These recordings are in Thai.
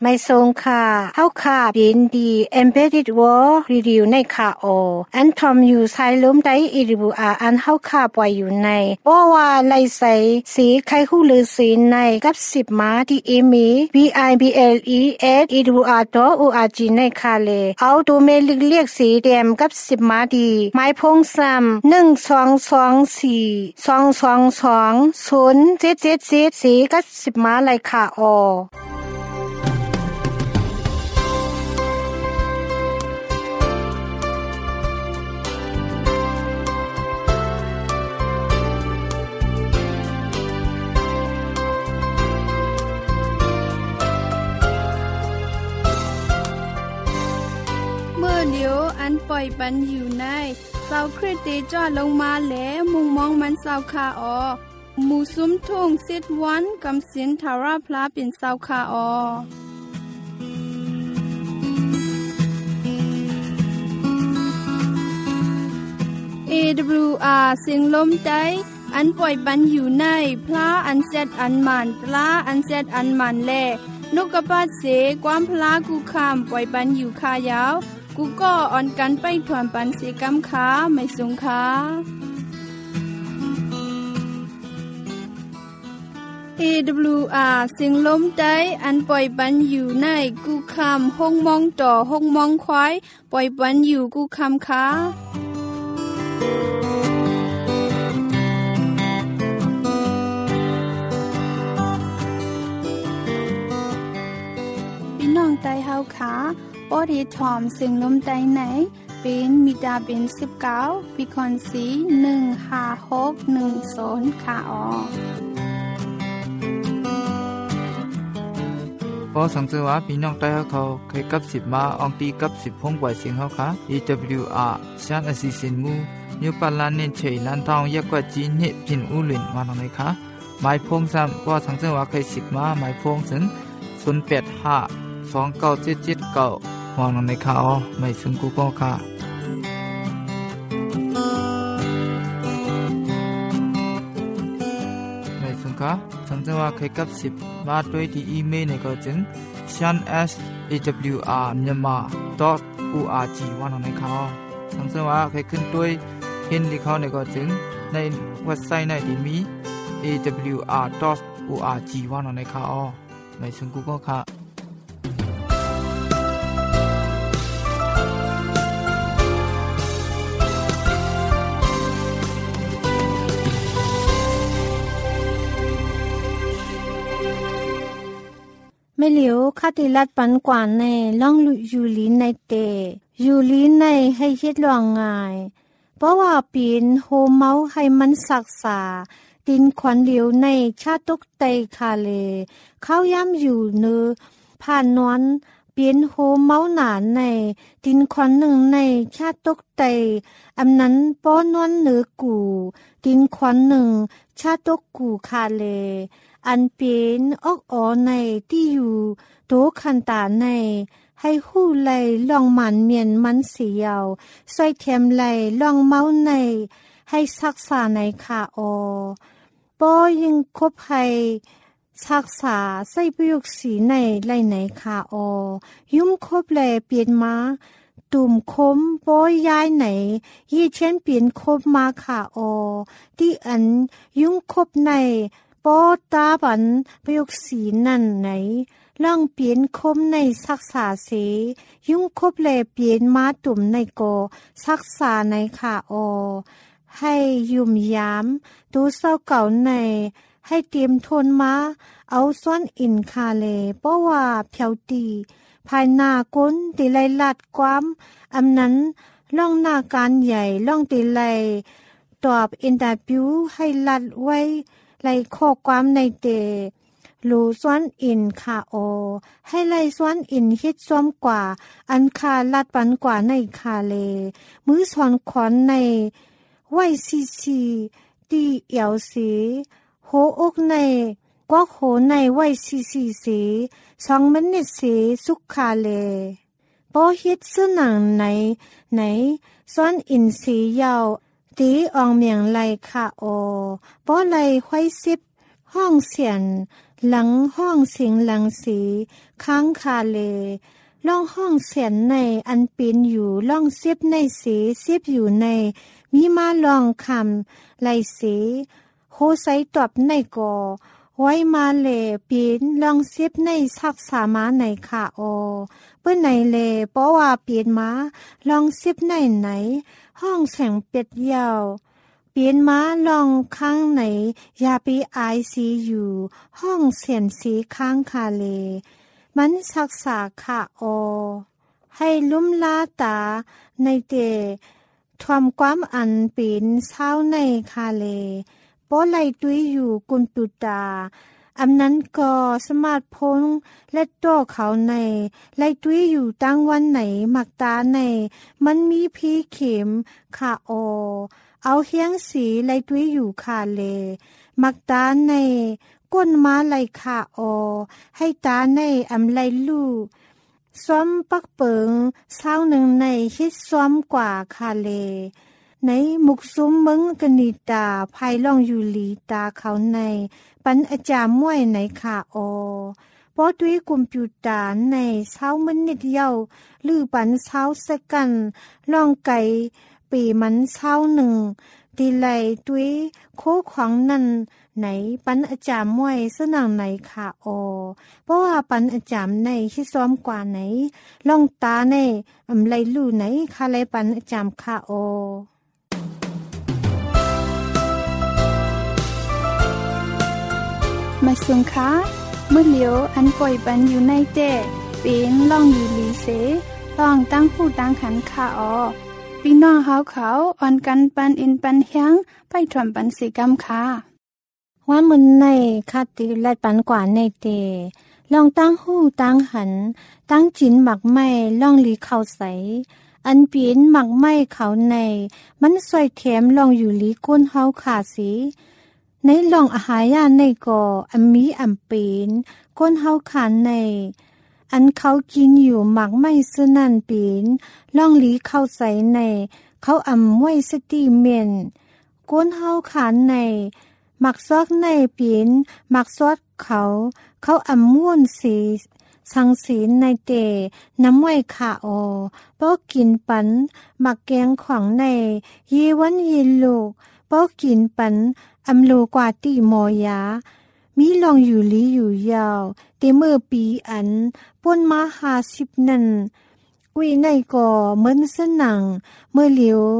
ไม่ทรงค่ะเฮาค่ะยินดี Embedded World Review ในค่ะอันทอมอยู่ใช้ล้มได้อีริบูอันเฮาค่ะปล่อยอยู่ในบ่ว่าไลใส่สีไข่หูหรือสีในกับ10มาที่อีมี bibles@iribua.org ในค่ะเลยเอาตัวเมลิกเรียกสีแดงกับ10มาดีไม้พงซ้ำ1224 222 0777สีกับ10มาเลยค่ะเมื่อเดียวอันปล่อยปันอยู่ในเสาคริสติจอดลงมาแล้วมุงมองมันเสาคาหมู่ซุ้มทุ่งซิดวันกำสินทาราพลาเป็นเสาคาAWR เสียงลมใจอันปล่อยปันอยู่ในพระอันเซตอันมันปลาอันเซตอันมันแลนกกระปาดเสความพลากูคำปล่อยปันอยู่คายาวกูก็อ่อนกันไปถวนปันเสกำขาไม่สงขาAWR เสียงลมใจอันปล่อยปันอยู่ในกูคำห้องมองต่อห้องมองควายปล่อยปันอยู่กูคำขาน้องไตเฮาขาปอดีทอมเสียงลมไตไหนเป็นมิดาเป็น19ปีคอนสี15610ค่ะพอสังเกตว่าพี่น้องไต้เขาเคยกับ10มาอองตีกับ10พงปล่อยเสียงเขาค่ะ AWR ชันอสิสินมูนิวปาลานเนเชยลันทองยักกว่าจีนเนพินอูลินมาตรงไหนคะหมายพงซ้ำพอสังเกตว่าเคย10มาหมายพงถึง085297779มองลงในข่าวไม่ซึ่งกูก็ค่ะไม่ซึ่งค่ะสังเกตว่าเคยกับ10มาด้วยที่อีเมลในก็จึง shan@awr.myanmar.org ว่าลงในข่าวสังเกตว่าเคยขึ้นด้วยเห็นที่เขาในก็จึงในเว็บไซต์ในที่มี awr.org ว่าลงในข่าวไม่ซึ่งกูก็ค่ะไม่เหลียวคาติลัดปันกว่าในล่องอยู่ลีในเตอยู่ลีในให้เฮ็ดลองง่ายเพราะว่าปีนโฮเมาให้มันศักษาดินขวัญเหลียวในชาตุกไตคาเลเข้าย่ำอยู่เนื้อผ่านนวนเปลี่ยนโฮเมาหนานในดินขวัญหนึ่งในชาตุกไตอำนั้นป้อนวนเหนือกูดินขวัญหนึ่งชาตุกกูคาเลอันเป็นออกในที่อยู่โตคันตาในให้หู้ไหลลองมันเมียนมันเสียวใส่เทียมไหลลองเมาในให้ศักษาในขาป้อยังคบให้ศักษาใส่ประโยคสีในไหลในขายุ่มคบแลเปลี่ยนมาตุ่มคมป้อยย้ายไหนยี่เช่นเปลี่ยนคบมาขาที่อันยุ่งคบในปอตาบันประโยคสีนั่นไหนล่องเปลี่ยนคมในศักษาเสยุ่งคบแลเปลี่ยนมาตุ่มในโกศักษาในขาให้ยุ่มยามดูเศร้าเก่าในให้เตรียมทนมาเอาซ้อนอินคาเลเพราะว่าเพียวตีภายหน้าก้นตีไลลัดความอำนั้นล่องหน้าการใหญ่ล่องตีไลตอบอินเตอร์วิวให้ลัดไว้ไล่ข้อความในเตรูซ้อนอินคาให้ไล่ซ้อนอินเฮ็ดซ้อมกว่าอันคาลัดปันกว่าในคาเลมือสอนขอนในไว้ซีตีเอวสีโหอกในกวักโหในไว้ซีสี2 มินิตสีสุขคาเลปอเฮ็ดซื้อหนังไหนซ้อนอินสียาวตีอองเมียงไลค่ะป้อไลไว้10ห้องเสียนหลังห้องเสียงหลังสีค้างคาเลล่องห้องเสียนในอันเป็นอยู่ล่องเสียบในสีเสียบอยู่ในมีมาลองคำไหลสีโคไซตอบในก่อไว้มาเลปีนลองเสียบในซักสามาในค่ะโอเปิ้นไหนเลเพราะว่าปีนมาลองเสียบในไหนห้องแสงเป็ดยาวเปลี่ยนมาลองข้างไหนยาปีไอซีอยู่ห้องเสียนสีข้างคาเลมันศักษาค่ะโอให้ลุ่มลาตาในเตทวมความอันเป็นเศร้าในคาเลโปไลตุยอยู่กุนตุตาอำนั้นก็สมาร์ทโฟนและตัวเขาในไลตุยอยู่ตั้งวันไหนมักตาในมันมีพีเข็มค่ะโอเอาเฮียงสีไลตุยอยู่คาเลมักตาในก้นม้าไลค่ะโอให้ตาในอำไลลู่ซ้อมปักเปิงเศร้าหนึ่งในฮิตซ้อมกว่าคาเลในมุกซุ้มมึงกนิตาภายล่องอยู่หลีตาเขาในปันอาจารย์ม่วยในค่ะโอพอด้วยคอมพิวเตอร์ในเศร้ามันนิดเดียวหรือปันเศร้าสักกันล่องไก่ปีมันเศร้าหนึ่งดีไลด้วยโคขวางนั้นไหนปันอาจารย์ม่วยสนางไหนค่ะโอเพราะว่าปันอาจารย์ในที่ซ้อมกว่าไหนลองตาในอำไลลู่ไหนค่ะไลปันอาจารย์ค่ะโอมาสุงคะเมื่อเหลียวอันป่อยปันอยู่ในเต้เป็นล่องอยู่หลีเสล่องตั้งผู้ตั้งขันค่ะออพี่น้องเฮาเขาอ่อนกันปันอินปันเฮียงไปถ่วมปันสีกำค่ะว่ามึนในคาติและปันกว่าในเตลองตั้งหูตั้งหันตั้งจินหมักไม้ล่องหลีเข้าใสอันเปลี่ยนหมักไม้เขาในมันสวยแถมลองอยู่หลีก้นเฮาขาสีในลองอาหารยาในก่ออันมีอันเป็นก้นเฮาขาในอันเขากินอยู่หมักไม้ซึ่นั่นเป็นล่องหลีเข้าใสในเขาอำมวยสติเมียนก้นเฮาขาในหมักซอกในปีนหมักซอดเขาอำม่วนสีสังสีในเตน้ำไว้ขาโอปอกินปันหมักแกงของในยีวันยีลูกปอกินปันอำโลกว่าตีหมอยามีลองอยู่ลีอยู่ยาวเตเมื่อปีอันป่นมา50นั่นกุยในก่อเหมือนสนังเมื่อเหลียว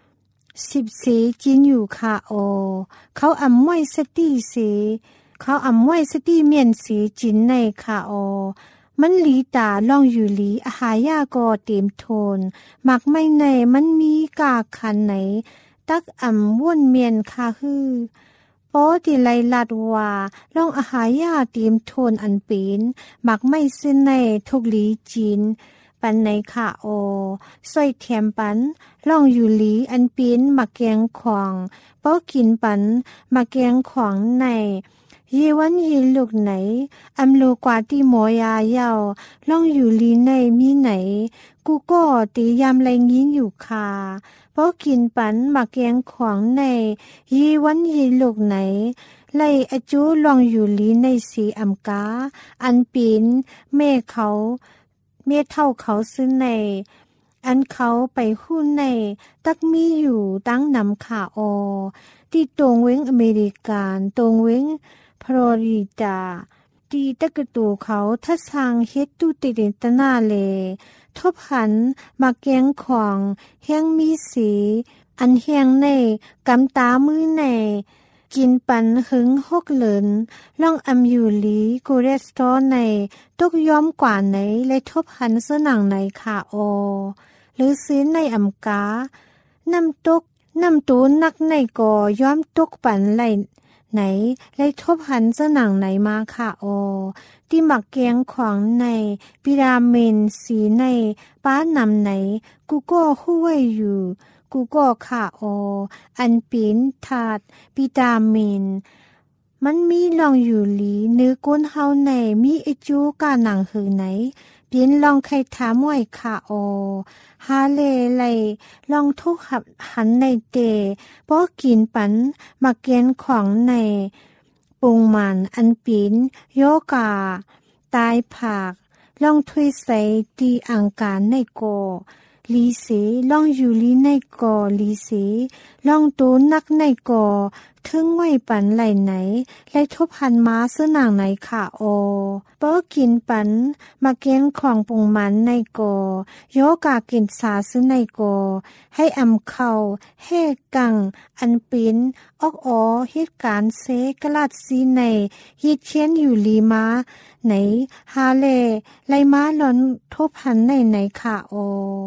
10สีจินอยู่ค่ะโอเขาอำมวยสติสีเขาอำมวยสติเมียนสีจินในค่ะโอมันหลีตาล่องอยู่หลีอาหารยาก็เต็มโทนหมักไม่ในมันมีกาคันไหนตักอำว่นเมียนค่ะฮือปอที่ไลลัดว่าล่องอาหารยาเต็มโทนอันเป็นหมักไม่ซึ่งในทุกหลีจินปันในค่ะโอสวยแถมปันล่องอยู่หลีอันเป็นหมักแกงขวางปอกินปันหมักแกงขวางในยีวันยีลูกไหนอำโลกว่าที่หมอยายาวล่องอยู่ลีในมีไหนกูก็ตียามไรงี้อยู่ค่ะเพราะกินปันหมักแกงของในยีวันยีลูกไหนไล่อจูลองอยู่ลีในสีอำกาอันปีนแม่เขาเมียเท่าเขาซื้อในอันเขาไปหุ้นในตักมีอยู่ตั้งนำขาออที่ตรงเว้งอเมริกันตรงเว้งฟลอริดาตีตะกตูเขาทัศางเฮ็ดตุติเดตนาเลทบหันมาแกงของแห้งมีสีอันแห้งในกำตามือในกินปันหึงหกเหลินล่องอำอยู่หลีกูเรสโตในตกย้อมกว่าไหนเลยทบหันเสนังในขาโอหรือซื้อในอำกาน้ำตูนักในก่อย้อมตกปันไหลไหนเลยทบหันเสนังไหนมาค่ะโอที่หมักแกงของในปิรามินสีในป้านำไหนกูก็ห้วยอยู่กูก็ค่ะโออันปีนถาดวิตามินมันมีลองอยู่หลีเนื้อก้นเฮาในมีไอจูกาหนังหือไหนเปลี่ยนลองไข่ถามวยค่ะโอฮาเลไลลองทุกหันในเตป้อกินปันมาเกณฑ์ของในปปุงมันอันปีนโยกาตายผักล่องถ้วยใส่ตีอังการในโกลีเสล่องอยู่ลีในกอลีเสล่องตูนักในกอถึงไว้ปันไหลไหนและทบหันม้าซื้อนางไหนค่ะโอเปิ้กินปันมาเกณฑ์ของปุงมันในกอโยกากินสาซื้อในกอให้อำเข้าเฮกังอันปินออกอเหตุการณ์เซกลาดซีในฮิตเชียนอยู่ลีมาไหนฮาเลไลม้าหลอนทบหันในค่ะโอ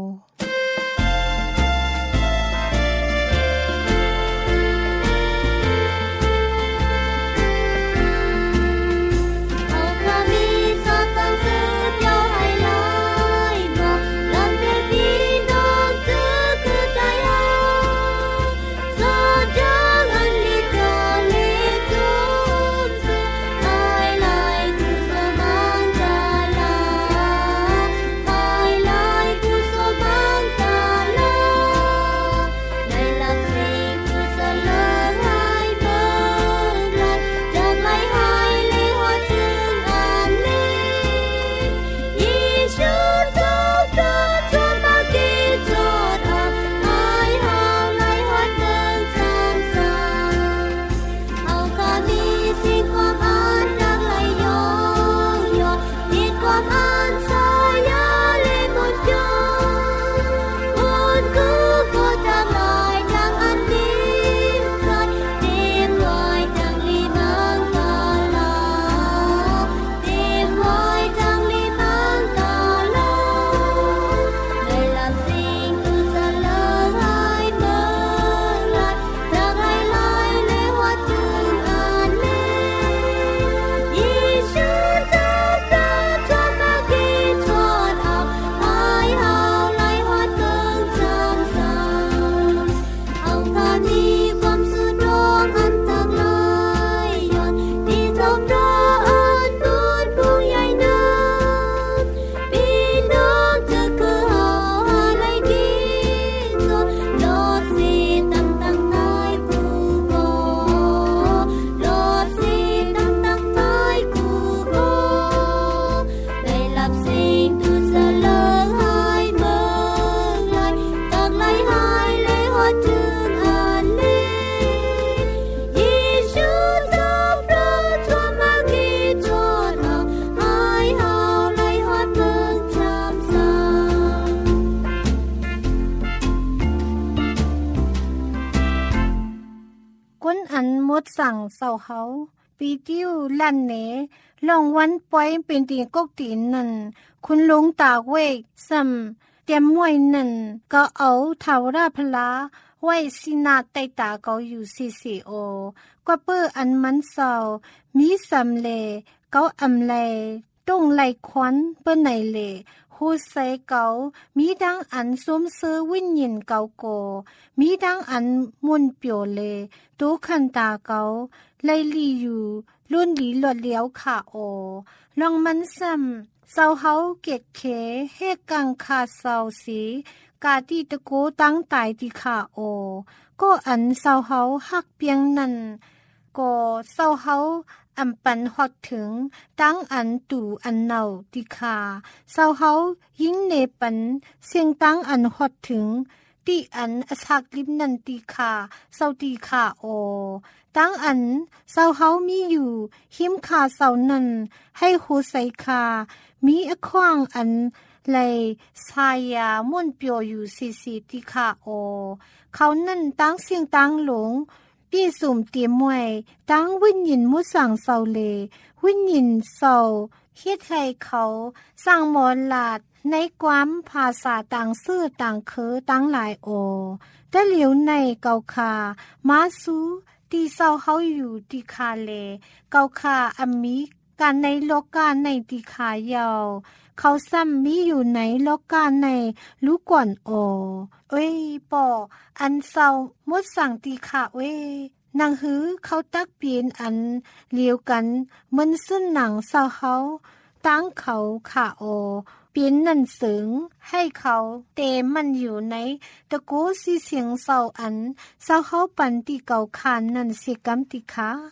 สั่งเศร้าเฮาปีติ้วลั่นเนลองวันปล่อยเป็นตีกกตีนนั่นคุณลุงตากเวกซ้ำเตรียมมวยนั่นก็เอาเทาราพลาไว้สินาใต้ตาเขาอยู่CCOกว่าเปิ้อันมันเศร้ามีสำเลเขาอำเลต้องไหลควันเปิ้นไหนเลฮูใส่เกามีดังอันสมเสือวิญญาณเกาโกมีดังอันมุนเปียวเลตูคันตาเกาไลลีอยู่ลุ่นหลีหลดเลี้ยวค่ะโอลองมันซ้ำเศร้าเฮาเกตเขเฮกังคาเศร้าสีกาตีตะโกตั้งตายที่ค่ะโอก็อันเศร้าเฮาฮักเปียงนั่นก็เศร้าเฮาอำปันฮอดถึงตั้งอันตู่อันเนาติคาเศร้าเฮายิ่งเนปันเสียงตั้งอันฮอดถึงตีอันอสักลิบนันติคาเศร้าติคาโอตั้งอันเศร้าเฮามีอยู่หิมคาเศร้านั้นให้หูใส่คามีอขวางอันเลยสายาม่วนเปียวอยู่ซีติคาโอเขานั่นตั้งเสียงตั้งหลงปีสุ่มเตรียมไว้ตั้งวิญญาณมุสังเศร้าเลวิญญาณเศร้าเฮ็ดให้เขาสร้างมอลาดในความภาษาต่างซื่อต่างเคอตั้งหลายโอแต่เหลียวในเกาคามาซูตีเศร้าเฮาอยู่ติคาเลเกาคาอมิการในโลกาในติคายาวเขาซ้ำมีอยู่ในโลกาในลูกก่อนโอเอ้ยปออันเศร้ามดสั่งติคาเว้นางหือเขาตักเปลี่ยนอันเลียวกันมันซึ่นหนังเศร้าเฮาตั้งเขาขาโอเปลี่ยนนั่นเสริงให้เขาเตมันอยู่ในตะโกสีเสียงเศร้าอันเศร้าเฮาปันติเก่าคานนั่นเสียกำติคา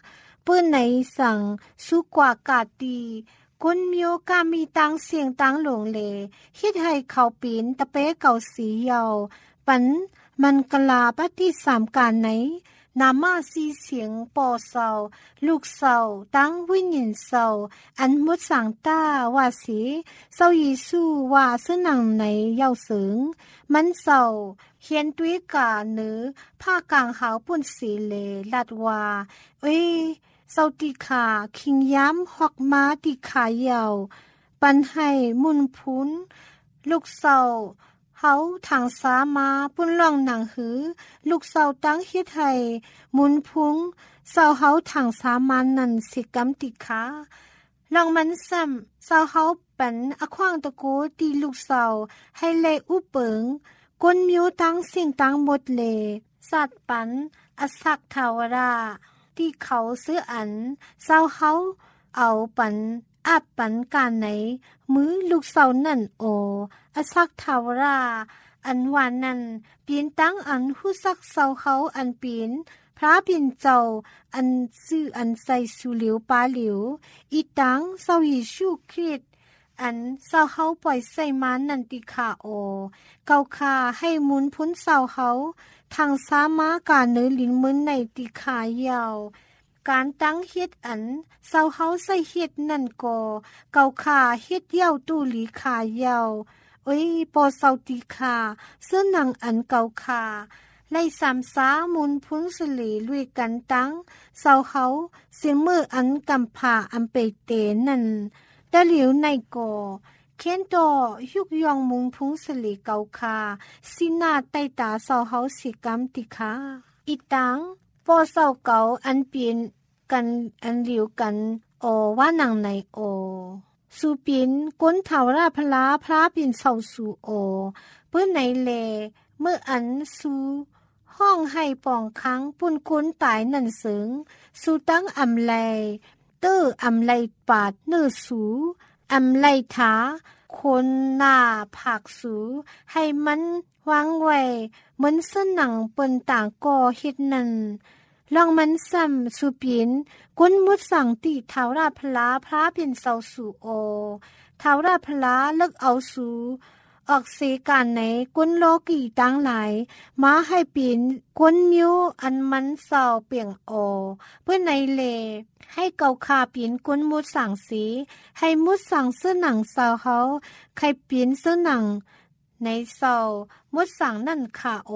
ปื้นในสั่งสุกว่ากาตีกุนมิวกามีตังเสียงตังหลงเลคิดให้เขาปีนตะเป้เก่าสีเยาปันมันกลาปฏิสามการไหนนามาซีเสียงปอเศร้าลูกเศร้าตั้งวิญญาณเศร้าอันมุดสังตาว่าสีเศร้ายิสูว่าสนังในเย้าเสิงมันเศร้าเขียนตุ้ยกาเนื้อผ้ากลางหาวปุ่นสีเลลัดว่าเอ้ยเศร้าติขาคิงย้ำหอกม้าติขาเยาปันให้มุนพุนลูกเศร้าเฮาทางสามาปุ้นล่องหนังหือลูกเศร้าตั้งเฮ็ดให้มุนพุงเศร้าเฮาทางสามานั่นสิกำติขาลองมันซ้ำเศร้าเฮาปันอขวางตะโกตีลูกเศร้าให้เลอุเปิงกวนมิวตั้งสิ่งตั้งหมดเลสัตว์ปันอสักทาวราที่เขาซื้ออันเศร้าเฮาเอาปันอาปันการไหนมือลูกเศร้านั่นโออสักทาวราอันวานนั้นเปลี่ยนตั้งอันหู้ซักเศร้าเขาอันเปลี่ยนพระเปลี่ยนเจ้าอันซื้ออันใส่สุเหลียวปาเหลียวอีตังเศร้ายิชูคริสอันเศร้าเขาปล่อยใส่มานันติขาโอเกาคาให้มุนพ้นเศร้าเขาทางสามาการเนื้อลิ้นมือในติขายาวการตั้งเฮ็ดอันเศร้าเฮาใส่เฮ็ดนั่นก็เกาขาเฮ็ดเย้าตู้หลีขายาวโอ้ยปอเศร้าติขาเสื้อหนังอันเกาขาไล่สามสามุนพุนสลีลุยกันตั้งเศร้าเฮาเสียงมืออันกำผาอันเปเตนั่นตะเหลียวในก่อเค้นต่อยุกยองมุนพุงสลีเกาขาสินาใต้ตาเศร้าเฮาสิกำติขาอีตังปอเศร้าเก่าอันเปลี่ยนกันอันเหลียวกันโอว่านังในโอสูปินก้นเถาราพลาพระปินเศร้าสูโอเพื่อในเลเมื่ออันสูห้องให้ปองค้างปุ่นคุ้นตายนั่นเสิงสูตั้งอำไลเตออำไลปาดเนื้อสูอำไลถาคนหน้าผักสูให้มันวางไว้เหมือนเส้นหนังเปิ้นต่างก่อเฮ็ดนั่นลองมันซ้ำสุปินกุนมุดสั่งตีเท้าราพลาพระเป็นเศร้าสูโอเท้าราพลาเลิกเอาสูออกเสการไหนกุนโลกีตั้งหลายมาให้ปีนกุนมิวอันมันเศร้าเปียงโอเพื่อในเลให้เกาคาปีนกุนมุดสั่งสีให้มุดสั่งเสื้อหนังเศร้าเขาใครปีนเสื้อหนังในเศร้ามุดสั่งนั่นค่ะโอ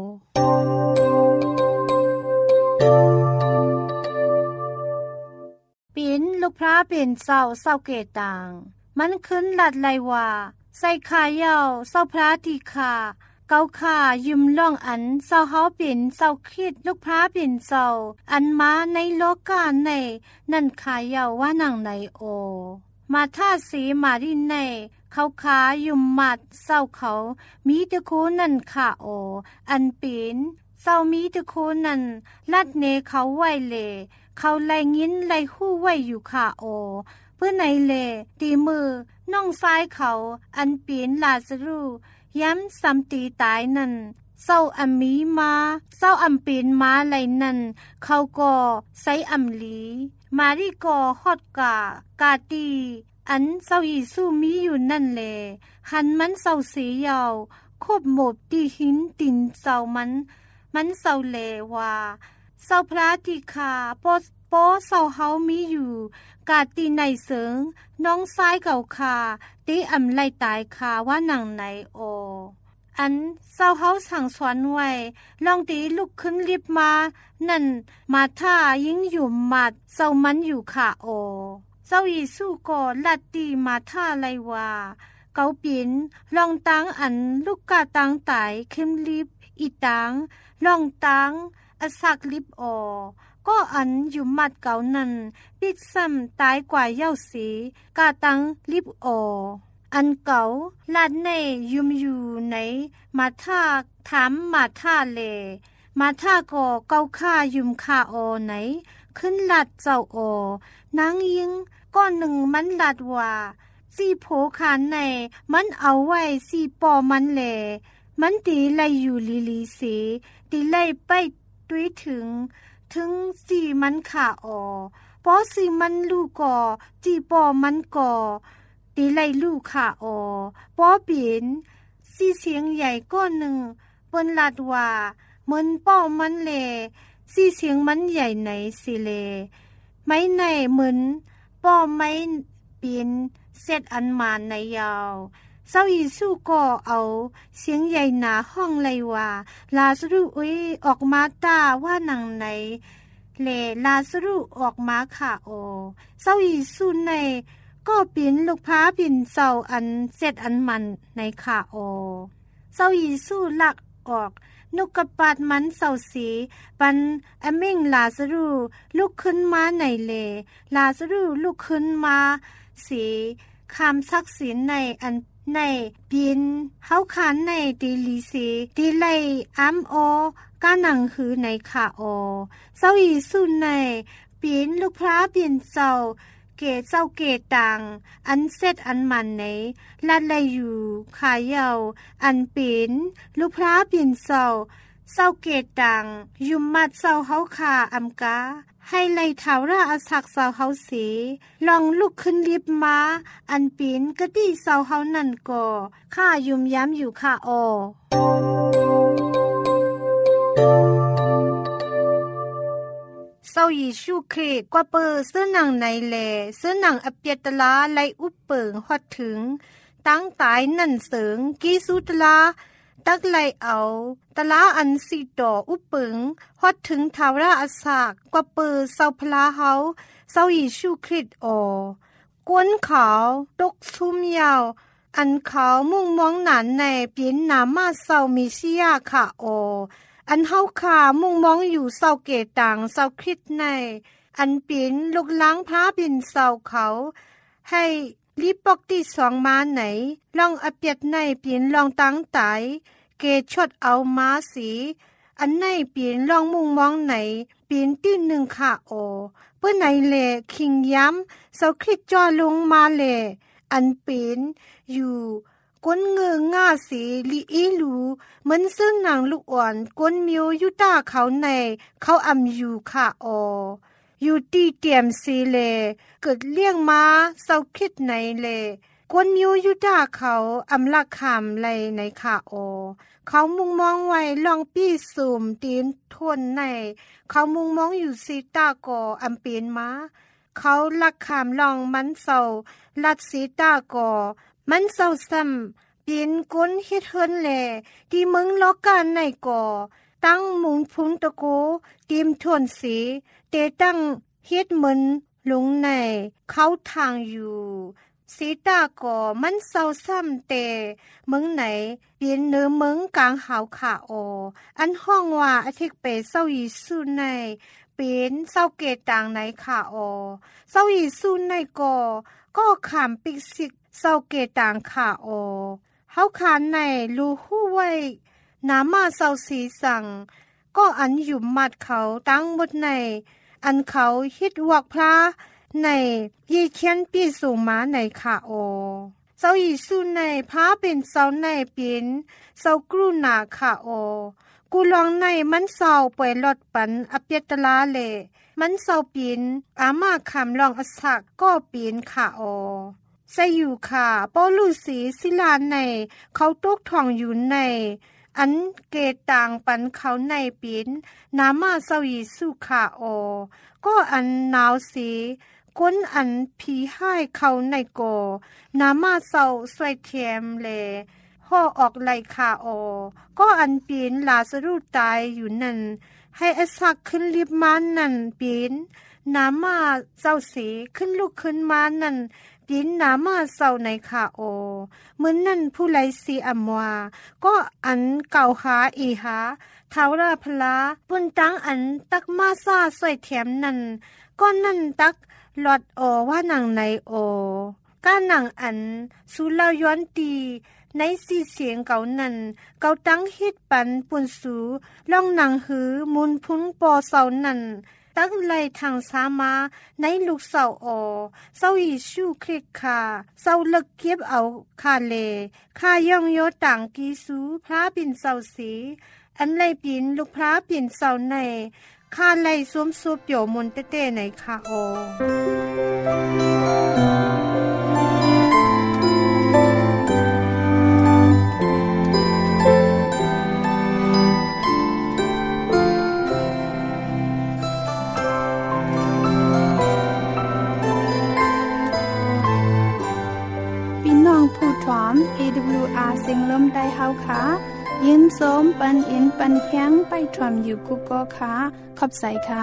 ปีนลูกพระเป็นเศร้าเกต่างมันขึ้นหลัดไลว่าใส่ขายาวเศร้าพระตีขาเกาขายืมล่องอันเศร้าเฮาเป็นเศร้าคิดลูกพระเป็นเศร้าอันมาในโลกาในนั่นขายาวว่านังในโอมาท่าสีมาดินในเขาขายุมมัดเศร้าเขามีตะโคนั่นขาโออันปีนเศร้ามีตะโคนั่นลัดเนเขาไว้เลเขาไล่งินไล่หู้ไว้อยู่ขาโอเพื่อในเลตีมือน้องซ้ายเขาอันปีนลาซารูย้ำซ้ำตีตายนั่นเศร้าอัมมีมาเศร้าอัมปีนมาไหลนั่นเขาก็ใส่อัมลีมารีก็ฮอดกาตีอันเศร้าอีสู้มีอยู่นั่นแลหันมันเศร้าเสียยาวคบหมบตีหินตินเศร้ามันเศร้าเลว่าเศร้าพระติคาโปเศร้าเฮามีอยู่กาตีในเสิงน้องซ้ายเก่าคาตีอำไล่ตายคาว่านังไหนโออันเศร้าเฮาสั่งสอนไว้ลองตีลุกขึ้นรีบมานั่นมาท่ายิ่งอยู่มัดเศร้ามันอยู่ค่ะโอเศร้าอีสู้ก็ลัดตีมาท่าไลว่าเกาปินลองตังอันลูกกาตังตายเข้มรีบอีตังลองตังอสักลิบอก็อันอยู่มัดเก่านั้นปิดซ้ำตายกว่าเย้าสีกาตังลิบออันเก่าลาดในยุมอยู่ในมาท่าถามมาท่าเลมาท่าก็เกาค่ายุมค่าอไหนขึ้นลาดเจ้าอนางยิงก้อนหนึ่งมันลาดว่าสีโผขานในมันเอาไว้สีปอมันแหลมันตีไลอยู่ลีสีตีไลไปด้วยถึงถึงสีมันขาปอสีมันลูกก่อจีปอมันก่อตีไลลูกขาปอปินสีเสียงใหญ่ก้อนหนึ่งเปิ้นลาดว่าเหมือนป้อมันเลสีเสียงมันใหญ่ไหนสิเลไม้ในเหมือนป้อไม้ปินเสร็จอันมาในยาวเศร้าอีสู้ก็เอาเสียงใหญ่หนาห้องเลยว่าลาสรุออกมาตาว่าหนังไหนเลลาสรุออกมาค่ะเศร้าอีสู้ในก็ปินลูกพ้าปินเศร้าอันเสร็จอันมันในค่ะเศร้าอีสู้ลักออกนุกกระปาดมันเศร้าสีปันอเม่งลาสรุลุกขึ้นมาในเลลาสรุลุกขึ้นมาสีคำซักสินในอันในปินเฮาขานในตีลีสีตีไลอ้ำกาหนังหือในค่ะเศร้าอีสุนในปินลูกพระปินเศร้าเกตเศร้าเกตตังอันเซตอันมันในลัดไลอยู่ขายาวอันปินลูกพระปินเศร้าเกตตังยุมมัดเศร้าเฮาขาอำกาให้ไล่เท้าราอาศักเศร้าเฮาสีลองลุกขึ้นลิบมาอันปินกะตี้เศร้าเฮานั่นก่อข้ายุมย้ำอยู่ค่ะเศร้ายีชูเครดกว่าเปิดเสื้อหนังในแลเสื้อหนังอเปียตลาไลอุปเปิงฮอดถึงตั้งตายนั่นเสิงกีสุตลาตักไลเอาตลาอันสีดออุปเปิงฮอดถึงทาวราอาสากกว่าเปิดเศร้าพลาเฮาเศร้ายีชูเครดกวนขาวตกซุ่มยาวอันขาวมุ่งมองหนานในเปลี่ยนนามาเศร้ามีเสียค่ะอันเฮาขามุ่งมองอยู่เศร้าเกต่างเศร้าคริดในอันปินลูกล้างพระบินเศร้าเขาให้รีบปอกตีสองมาไหนลองอเปียดในปินลองตั้งตายเกชดเอามาสีอันในปินลองมุ่งมองไหนปินตีหนึ่งค่ะเพื่อไหนแลคิงย้ำเศร้าคริดจอลงมาแลอันปินอยู่ก้นเงือง่าสีลีอีลูเหมือนซึ่งนางลูกอ่อนก้นมิวยุตาเขาในเขาอำอยู่ค่ะอยู่ตีเตียมสีเลเกิดเลี้ยงมาเศร้าคิดในเลก้นมิวยุตาเขาอำลักขามไลในค่ะเขามุงมองไว้ลองปี้สูมตีนทวนในเขามุงมองอยู่สีตากออำเปียนมาเขาลักขามลองมันเศร้าลัดสีตากอมันเศร้าซ้ำปีนก้นเฮ็ดเฮินแลที่มึงล้อการในก่อตั้งมุงพุงตะโกตีมทวนสีเตตั้งเฮ็ดเหมือนลงในเขาทางอยู่สีตาก่อมันเศร้าซ้ำเตมึงไหนปีนเนื้อมึงกลางหาวขาอันห้องว่าอธิกเปเศร้าอีสู้ในปีนเศร้าเกต่างไหนขาเศร้าอีสู้ในก็ขามปิกสิกเศร้าเกต่างค่ะเฮาขานในรูหู้ไว้นามาเศร้าสีสั่งก็อันอยู่มัดเขาตั้งหมดในอันเขาฮิดวักพระในยีเขียนปีสูงมาในค่ะเศร้าอีสู้ในพระเป็นเศร้าในเป็นเศร้ากรุณาค่ะกูลองในมันเศร้าป่วยหลอดปันอเปียตลาเลมันเศร้าปีนอามาคำลองอสักก็ปีนค่ะใส่อยู่ค่ะปอลูสีศิลาในเขาตกทองอยู่ในอันเกต่างปันเขาในปีนนามาเศร้าอีสู้ค่ะก็อันหนาวสีก้นอันผีให้เขาในนามาเศร้าสวยเทียมเลห่อออกไหลค่ะก็อันปีนลาสรุตายอยู่นั่นให้อสักขึ้นรีบมานั่นปีนนามาเศร้าสีขึ้นลุกขึ้นมานั่นปีนนามาเศร้าในค่ะเหมือนนั่นผู้ไลสีอำวาก็อันเก่าหาอีหาเท้าราพลาปุ่นตั้งอันตักมาซาสวยเทียมนั่นก็นั่นตักหลอดว่าหนังในก้าหนังอันสุลาย้อนตีในสีเสียงเก่านั้นเก่าตั้งฮิตปันปุ่นสูล่องหนังหือมุนพุ้งปอเสานั้นตั้งไล่ทางสามาในลูกเสาเสาอีชูคลิกค่ะเสาเลิกเก็บเอาคาเลค่าย่องโยต่างกีสูพระปินเสาสีอันไล่ปินลูกพระปินเสาในค่าไล่ซุ่มซุบโยมุนเต้ๆในค่ะโอ AWR เสียงลมได้เฮาค่ะยินส้มปันอินปันแข้งไปทวมอยู่กุกก็ค่ะขอบใจค่ะ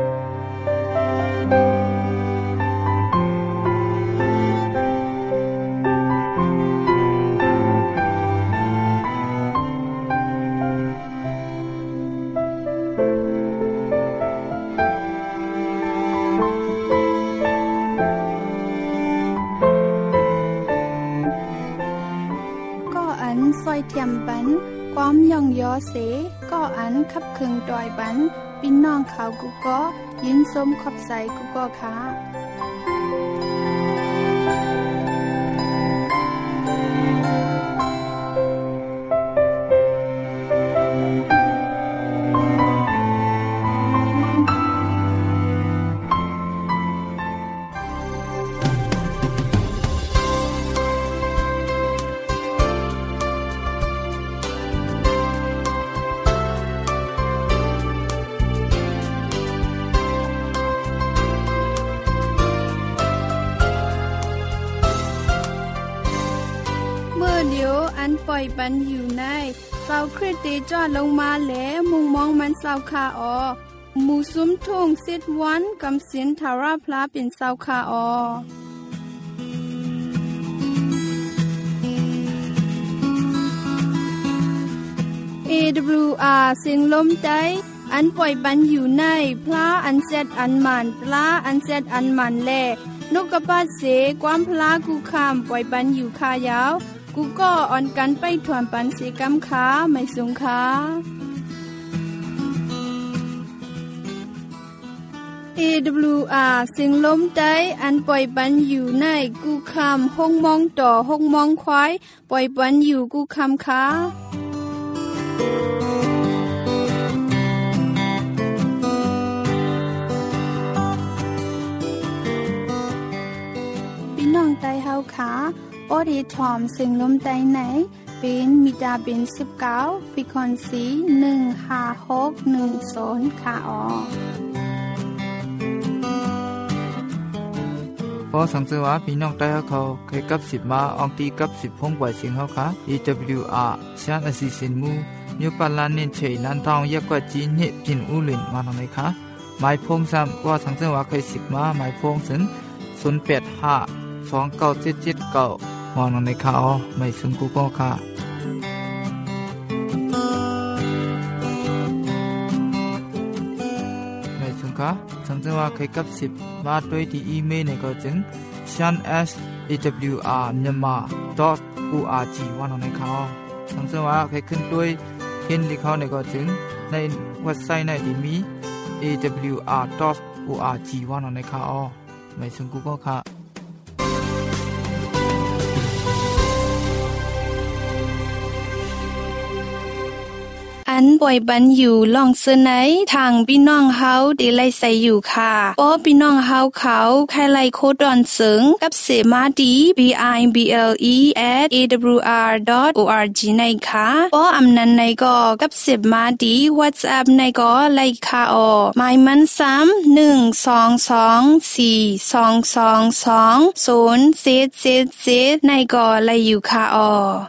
ซอยเทียมบันความย่องยอเสก็อันขับเคืองดอยบันพี่น้องเขากุก็ยินส้มขอบใจกุก็ค่ะปล่อยปันอยู่ในเสาคริสเตจอดลงมาแล้วมุงมองมันเสาคาออหมู่ซุ้มทุ่งสิทวันกำสินทาราพลาเป็นเสาคาออAWR เสียงลมใจอันปล่อยปันอยู่ในพระอันเซตอันมันปลาอันเซตอันมันแลนกกระปาเสความพลากูข้ามปล่อยปันอยู่คายาวกูก็อ่อนกันไปถ่วมปันสีกำขาไม่สูงขาAWR เสียงลมใจอันปล่อยปันอยู่ในกูคำห้องมองต่อห้องมองควายปล่อยปันอยู่กูคำขาพี่น้องใจเฮาขาปอดีทอมซึ่งลมใจไหนเป็นมิดาเป็น19ปีคอนสี15610ค่ะอพอสังเกตว่าพี่น้องใต้เขาเคยกับ10มาอองตีกับ10พงปล่อยเสียงเฮาค่ะ AWR ชานอสิสินมูนิวปาลานเน้นเฉยนันทองยักกว่าจีนเฮพินอูหลินมาทางไหนคะหมายพงซ้ำว่าสังเกตว่าเคย10มาหมายพงถึง085297779มองในข่าวไม่ซึ่งกูก็ค่ะไม่ซึ่งค่ะสังเกตว่าเคยกับ10มาด้วยที่อีเมลในก็จึง shanawr.myanmar.org วันในข่าวสังเกตว่าเคยขึ้นด้วยเห็นที่เขาในก็จึงในเว็บไซต์ในที่มี awr.org วันในข่าวไม่ซึ่งกูก็ค่ะอันป่วยบันอยู่ล่องเสไนทางพี่น้องเฮาได้ไล่ใส่อยู่ค่ะป้อพี่น้องเฮาเขาใครไล่โคดอนเสิงกับเสมาดี bible@awr.org ในค่ะป้ออำนันในก็กับเสมาดี WhatsApp ในก็ไล่ค่ะออหมายมัน3122422207777ในก็ไล่อยู่ค่ะออ